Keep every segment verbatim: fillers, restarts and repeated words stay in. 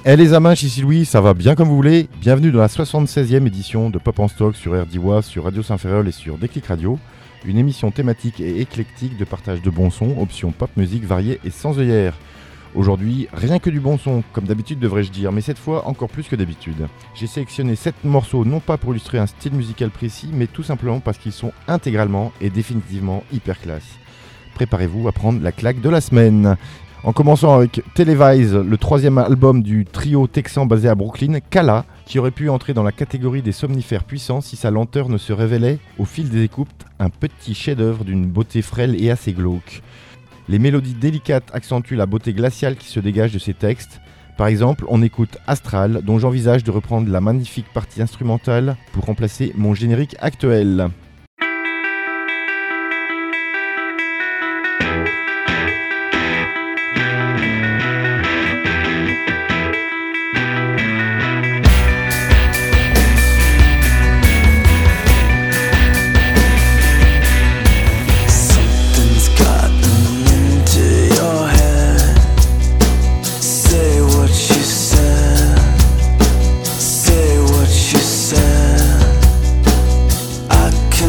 Eh les amins, ici Louis, ça va bien comme vous voulez. Bienvenue dans la soixante-seizième édition de Pop en Stock sur R D W A, sur Radio Saint-Ferréol et sur Déclic Radio. Une émission thématique et éclectique de partage de bons sons, options pop musique variées et sans œillères. Aujourd'hui, rien que du bon son, comme d'habitude devrais-je dire, mais cette fois encore plus que d'habitude. J'ai sélectionné sept morceaux non pas pour illustrer un style musical précis, mais tout simplement parce qu'ils sont intégralement et définitivement hyper classe. Préparez-vous à prendre la claque de la semaine. En commençant avec Televise, le troisième album du trio texan basé à Brooklyn, Kala, qui aurait pu entrer dans la catégorie des somnifères puissants si sa lenteur ne se révélait, au fil des écoutes, un petit chef-d'œuvre d'une beauté frêle et assez glauque. Les mélodies délicates accentuent la beauté glaciale qui se dégage de ses textes. Par exemple, on écoute Astral, dont j'envisage de reprendre la magnifique partie instrumentale pour remplacer mon générique actuel. Say what you said. I can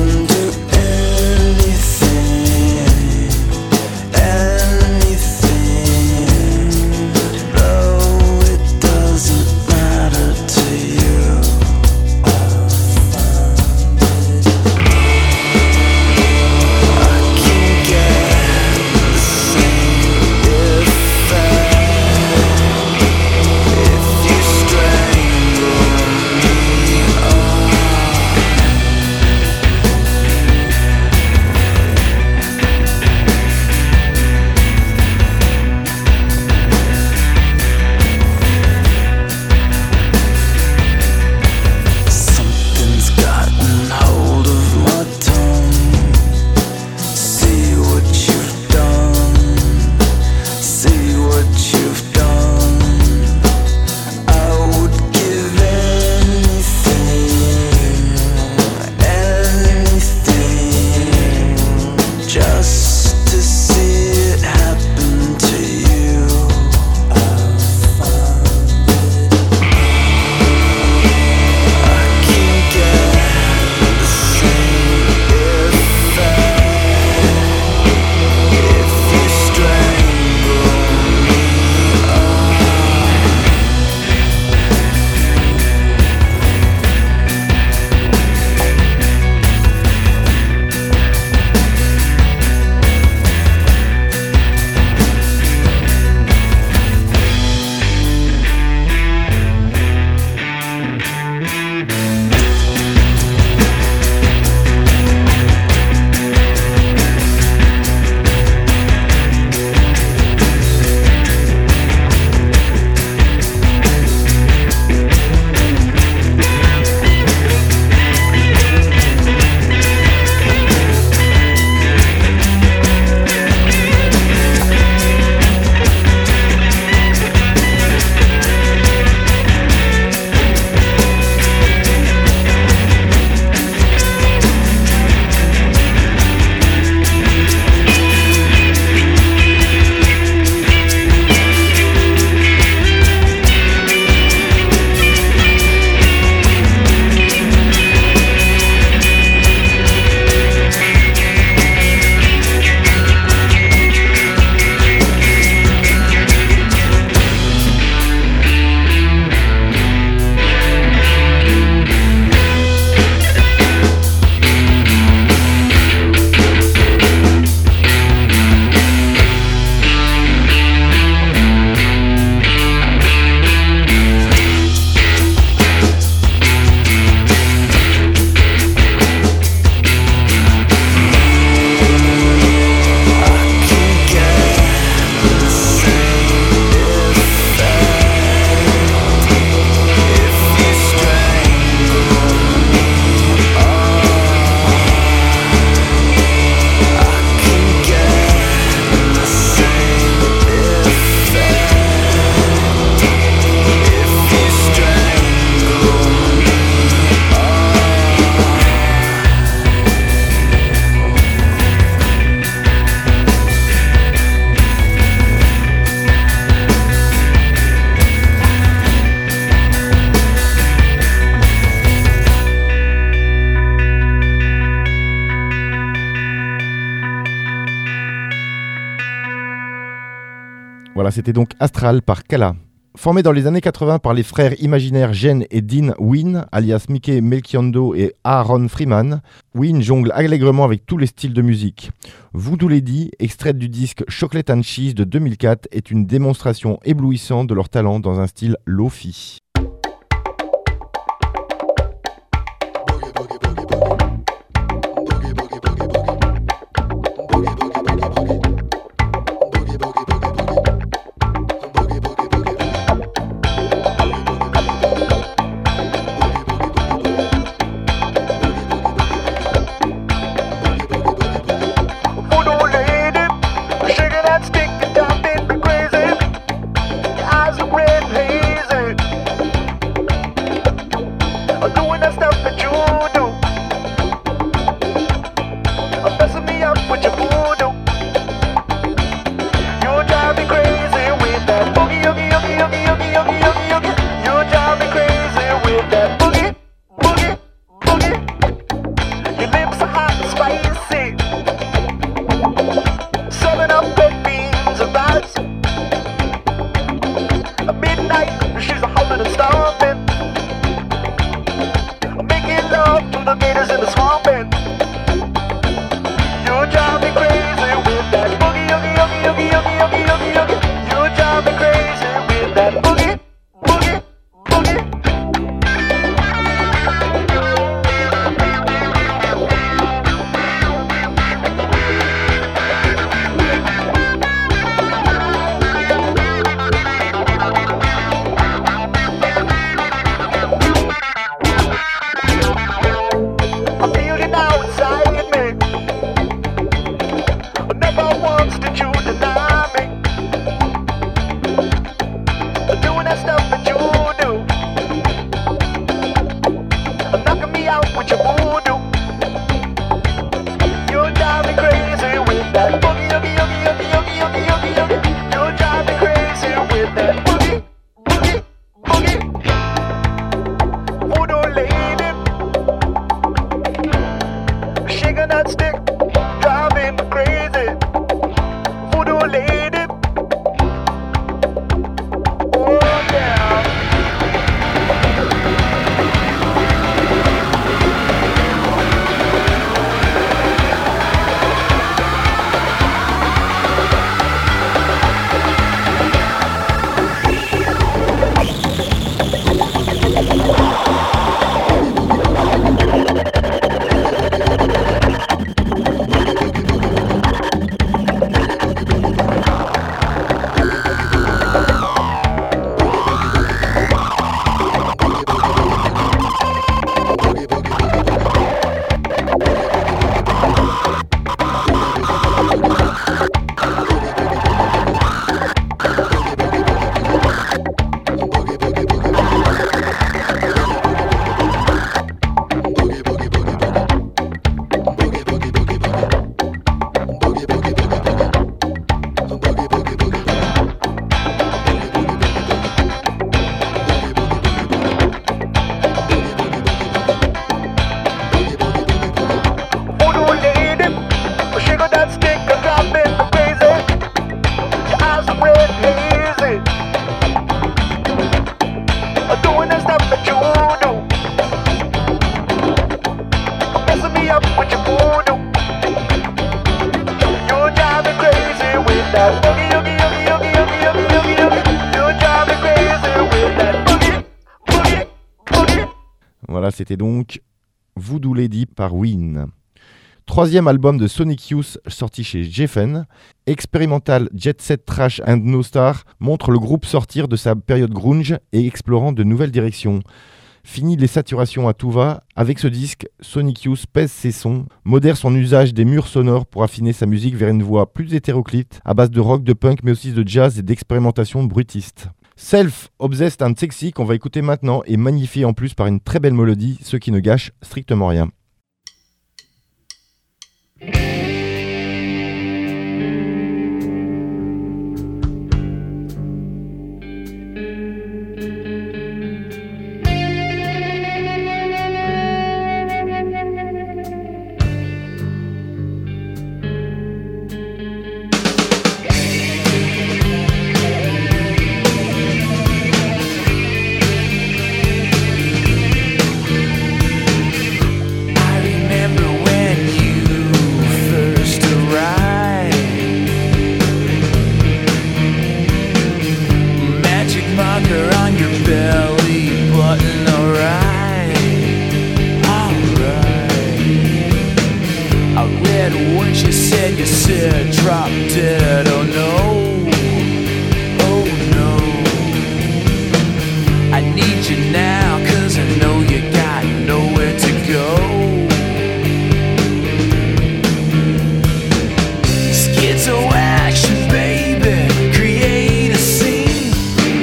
Voilà, c'était donc Astral par Kala. Formé dans les années quatre-vingts par les frères imaginaires Jen et Dean Wynn, alias Mickey Melchiondo et Aaron Freeman, Wynn jongle allègrement avec tous les styles de musique. Voodoo Lady, extraite du disque Chocolate and Cheese de deux mille quatre, est une démonstration éblouissante de leur talent dans un style lo-fi. Voilà, c'était donc Voodoo Lady par Wynn. Troisième album de Sonic Youth sorti chez Geffen, Experimental Jet Set Trash and No Star montre le groupe sortir de sa période grunge et explorant de nouvelles directions. Fini les saturations à tout va, avec ce disque, Sonic Youth pèse ses sons, modère son usage des murs sonores pour affiner sa musique vers une voix plus hétéroclite, à base de rock, de punk mais aussi de jazz et d'expérimentation bruitiste. Self, Obsessed and Sexy qu'on va écouter maintenant est magnifié en plus par une très belle mélodie, ce qui ne gâche strictement rien. need you now, cause I know you got nowhere to go. Schizo action, baby, create a scene.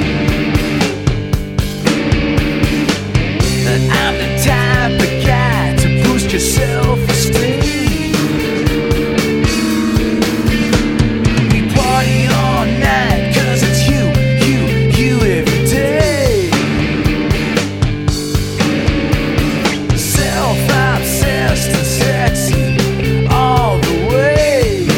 I'm the type of guy to boost your self-esteem. We party all night, cause it's you, you, you every day. Self-obsessed and sexy all the way.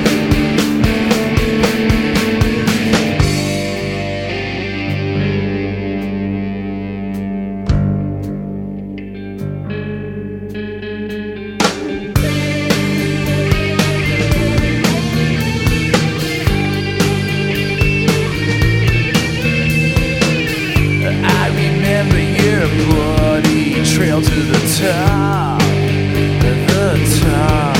I remember your bloody trail to the top, the top.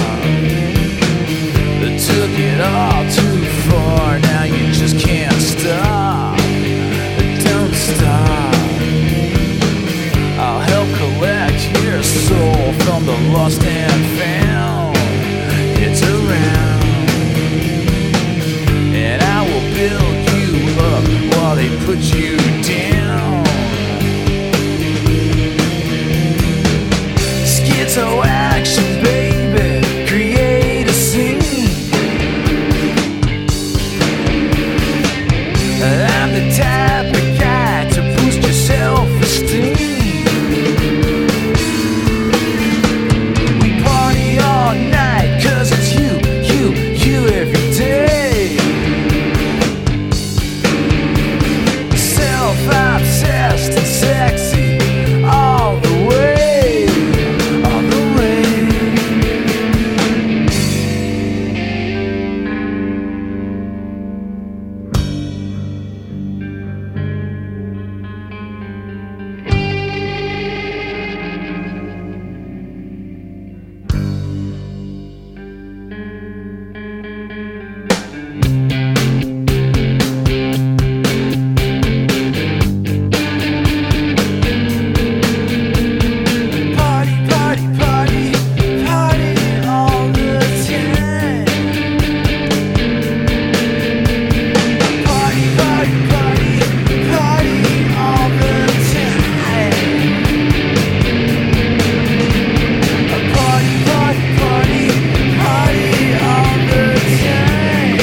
It took it all too far, now you just can't stop. Don't stop. I'll help collect your soul from the lost and found. It's around, and I will build you up while they put you down. Schizo action, baby, create a scene. I'm the type of guy to boost your self-esteem. We party all night, cause it's you, you, you every day. Self-obsessed and sexy all the way, all the way. Party, party, party, party all the time. Party, party, party, party all the time. Party, party, party, party all the time.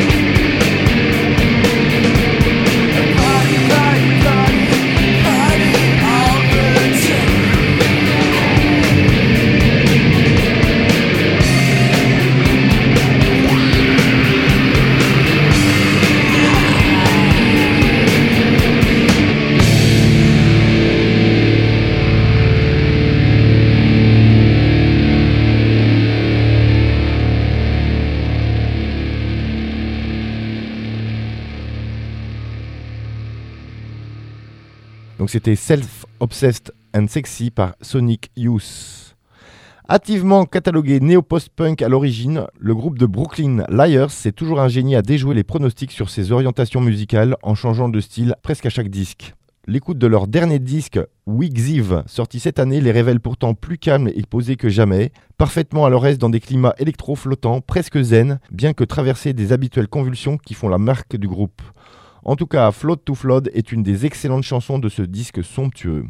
Party, party, party, party all the time. Donc c'était Self-Obsessed and Sexy par Sonic Youth. Activement catalogué néo-post-punk à l'origine, le groupe de Brooklyn Liars s'est toujours ingénié à déjouer les pronostics sur ses orientations musicales en changeant de style presque à chaque disque. L'écoute de leur dernier disque, Wixiv, sorti cette année, les révèle pourtant plus calmes et posés que jamais, parfaitement à leur aise dans des climats électro-flottants, presque zen, bien que traversés des habituelles convulsions qui font la marque du groupe. En tout cas, Float to Flood est une des excellentes chansons de ce disque somptueux.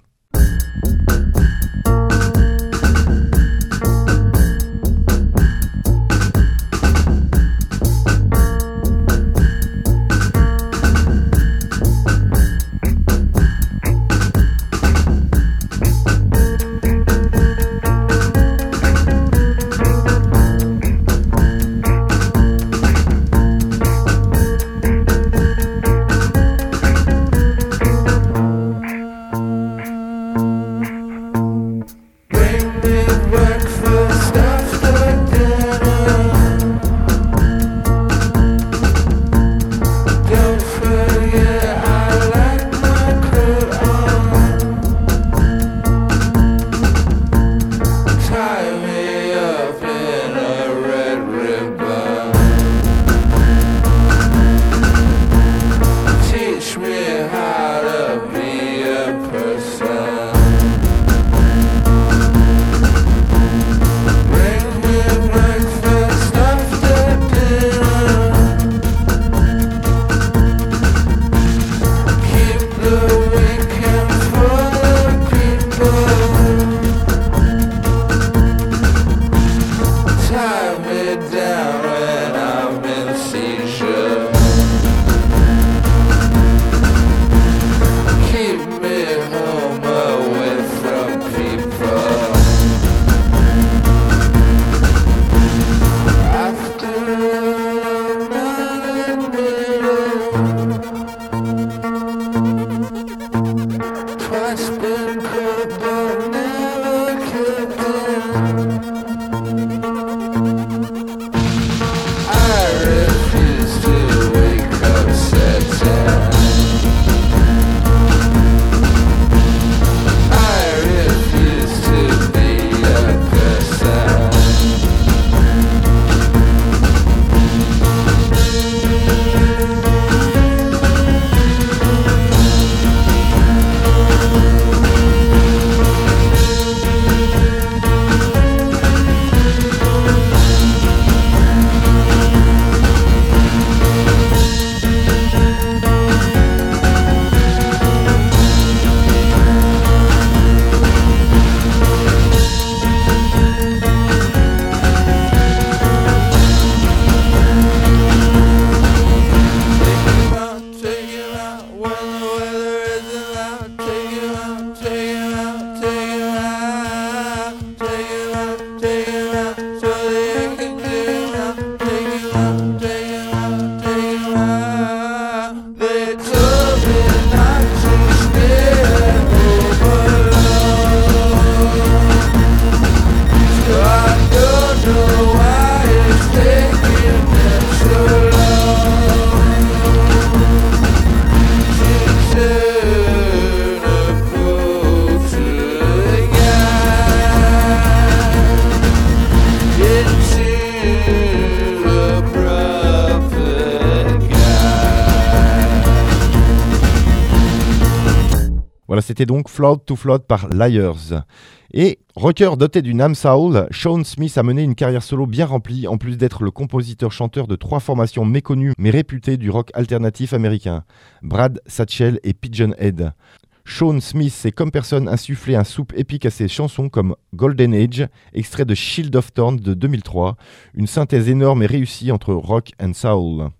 Voilà, c'était donc Float to Float par Liars. Et rocker doté d'une âme soul, Sean Smith a mené une carrière solo bien remplie, en plus d'être le compositeur-chanteur de trois formations méconnues mais réputées du rock alternatif américain, Brad, Satchel et Pigeon Head. Sean Smith s'est comme personne insufflé un soupe épique à ses chansons comme Golden Age, extrait de Shield of Thorns de deux mille trois, une synthèse énorme et réussie entre rock and soul.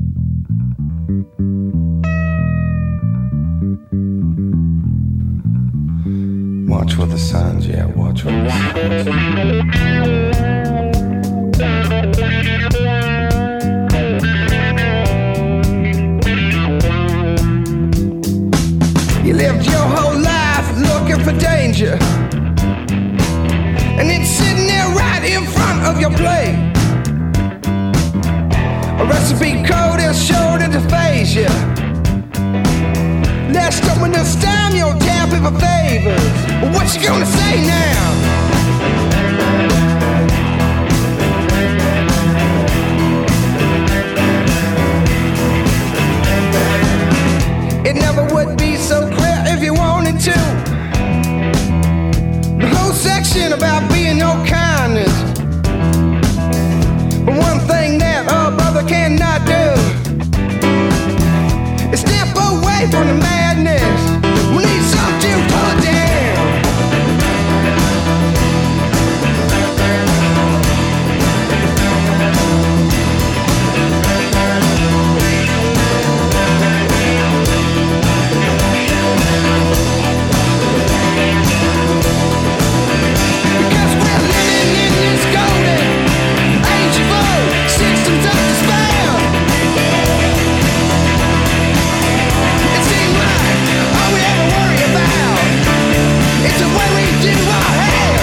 Watch for the signs, yeah, watch for the signs. You lived your whole life looking for danger, and it's sitting there right in front of your plate. A recipe code is sure to phase you. Let's stop when this time you'll tap for favors. What you gonna say now? It never would be so clear if you wanted to. The whole section about being no kindness. But one thing that a brother cannot do is step away from the madness. We need something to pull down. Because we're living in this golden age of old systems of despair. It seems like all we ever worry about is the way we do our hair.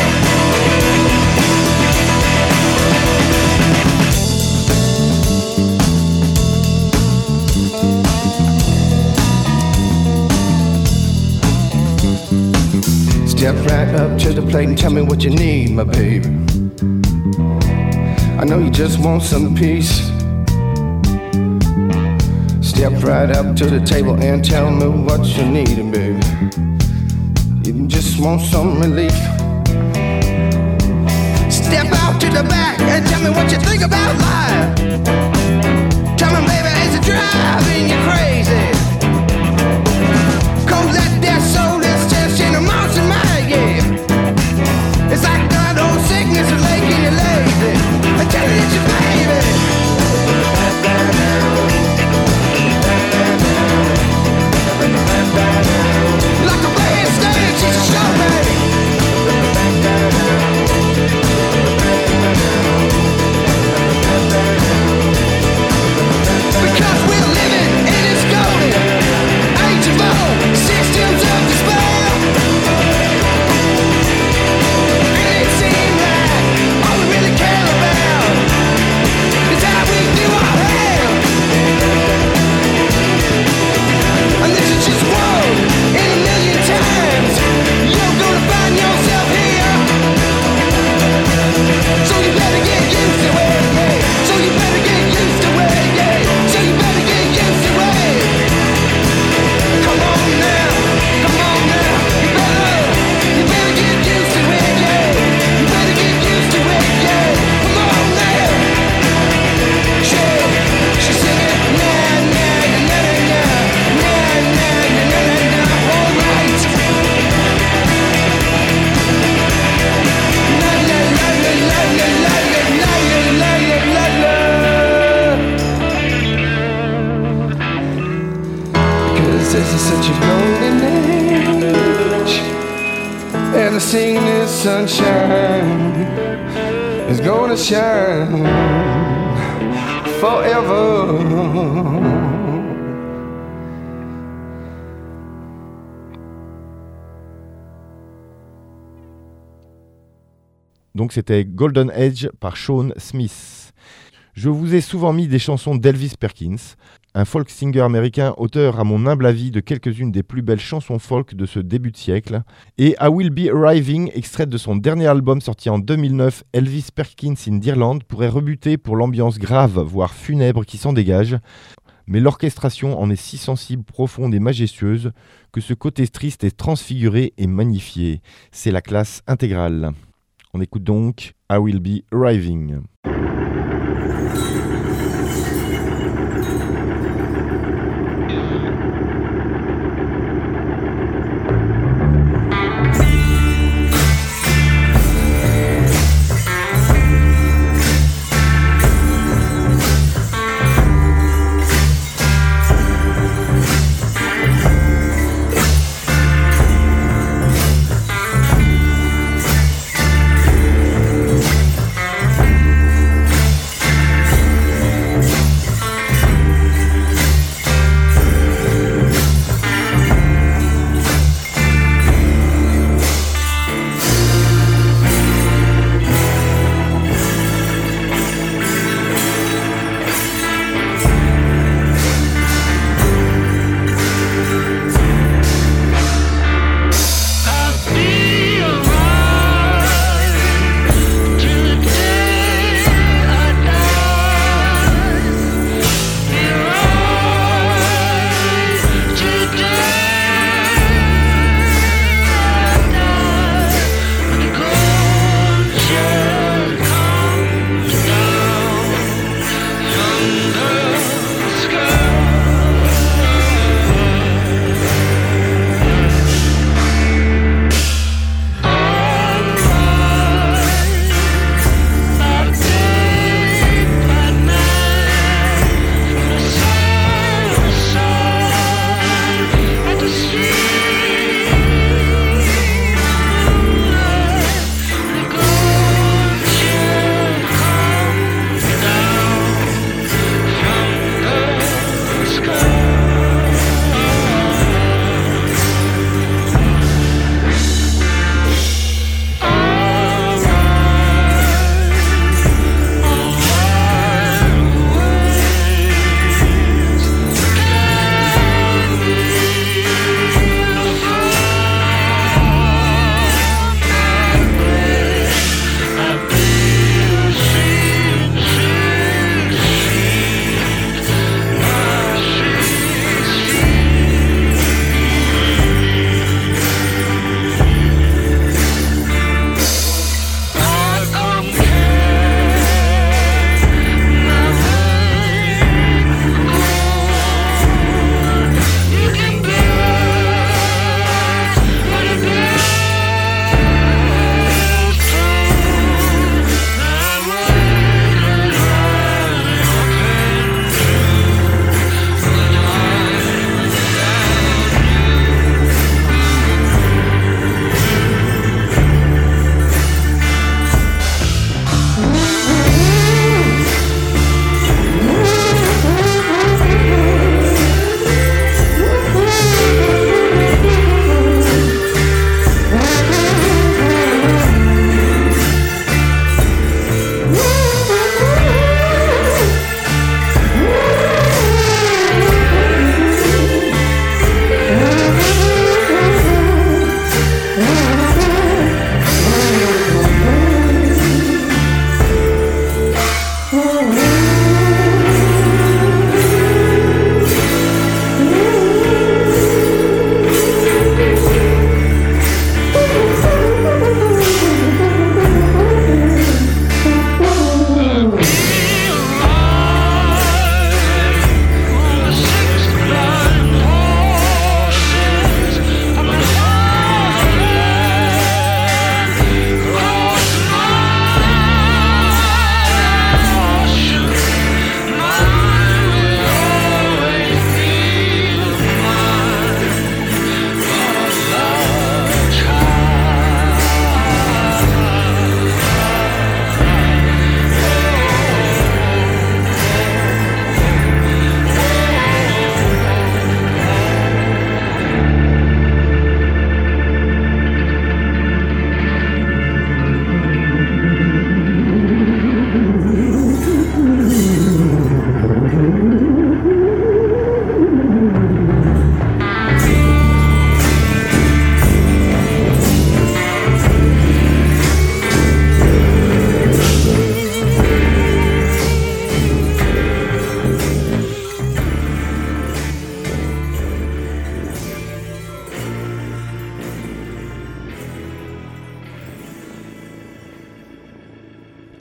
Step right up to the plate and tell me what you need, my baby. I know you just want some peace. Step right up to the table and tell me what you need, baby. You just want some relief. Step out to the back and tell me what you think about life. Tell me, baby, is it driving you crazy? Cold that death soul that's just in a monster mind, yeah. It's like that old sickness is making you lazy. I tell you it's your baby. Like a band stage, she's a show, baby. Because we're living in this golden age of old systems of despair. And it seems like all we really care about is how we do our hair. And this is just one in a million times you're gonna find yourself here. So you better get used to it, yeah. So you better get used to it, yeah. So you better get used to it. Come on now, come on now. You better, you better get used to it, yeah. You better get used to it, yeah. Come on now. She, she's singing na na na na na na na na na na na. All right. La la la la la la la la la la la la. Because this is such a golden age, and the seeing this sunshine is gonna shine forever. Donc c'était Golden Age par Sean Smith. Je vous ai souvent mis des chansons d'Elvis Perkins, un folk singer américain, auteur à mon humble avis de quelques-unes des plus belles chansons folk de ce début de siècle, et I Will Be Arriving, extraite de son dernier album sorti en deux mille neuf, Elvis Perkins in Ireland, pourrait rebuter pour l'ambiance grave, voire funèbre qui s'en dégage. Mais l'orchestration en est si sensible, profonde et majestueuse que ce côté triste est transfiguré et magnifié. C'est la classe intégrale. On écoute donc I Will Be Arriving. I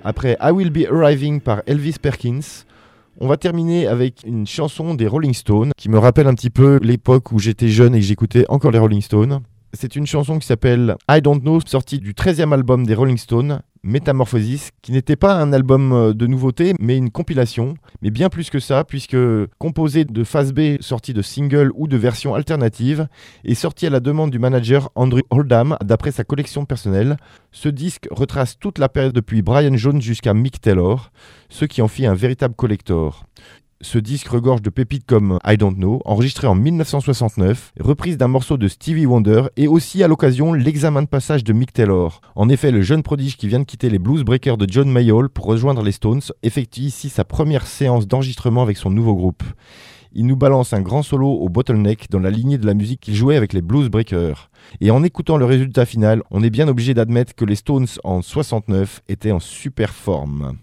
Après I Will Be Arriving par Elvis Perkins, on va terminer avec une chanson des Rolling Stones qui me rappelle un petit peu l'époque où j'étais jeune et que j'écoutais encore les Rolling Stones. C'est une chanson qui s'appelle I Don't Know, sortie du treizième album des Rolling Stones, Metamorphosis, qui n'était pas un album de nouveauté, mais une compilation. Mais bien plus que ça, puisque composé de phases B sorties de singles ou de versions alternatives, et sorti à la demande du manager Andrew Oldham, d'après sa collection personnelle. Ce disque retrace toute la période depuis Brian Jones jusqu'à Mick Taylor, ce qui en fit un véritable collector. Ce disque regorge de pépites comme I Don't Know, enregistré en dix-neuf cent soixante-neuf, reprise d'un morceau de Stevie Wonder et aussi à l'occasion l'examen de passage de Mick Taylor. En effet, le jeune prodige qui vient de quitter les Blues Breakers de John Mayall pour rejoindre les Stones effectue ici sa première séance d'enregistrement avec son nouveau groupe. Il nous balance un grand solo au bottleneck dans la lignée de la musique qu'il jouait avec les Blues Breakers. Et en écoutant le résultat final, on est bien obligé d'admettre que les Stones en soixante-neuf étaient en super forme.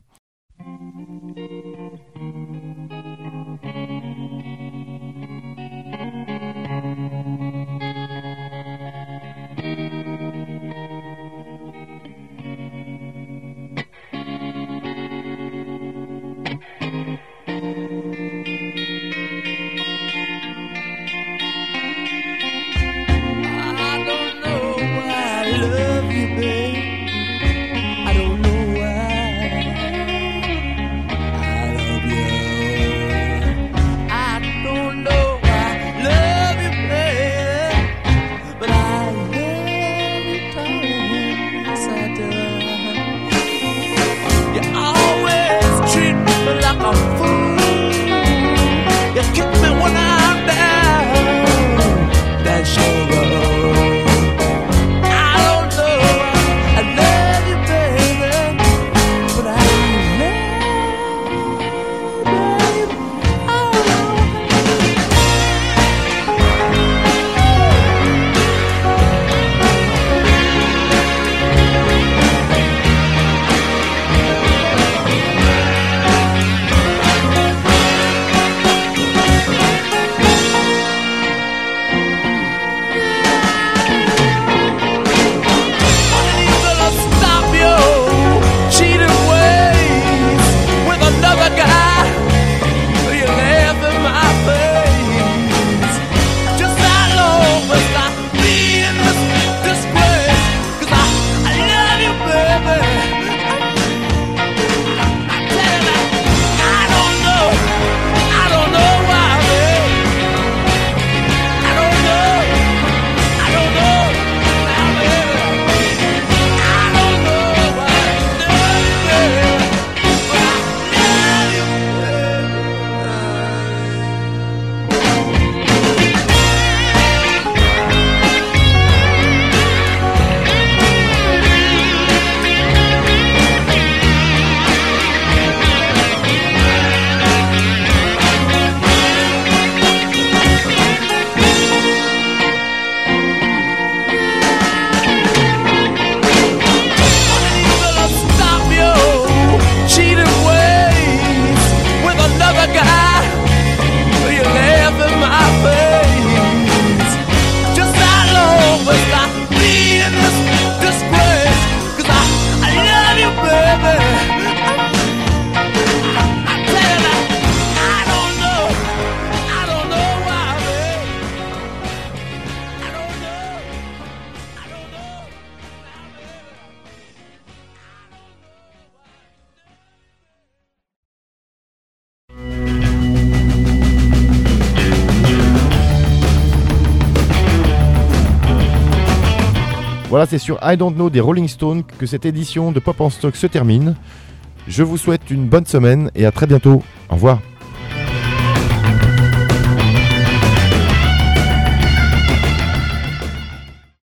Voilà, c'est sur I Don't Know des Rolling Stones que cette édition de Pop en Stock se termine. Je vous souhaite une bonne semaine et à très bientôt. Au revoir.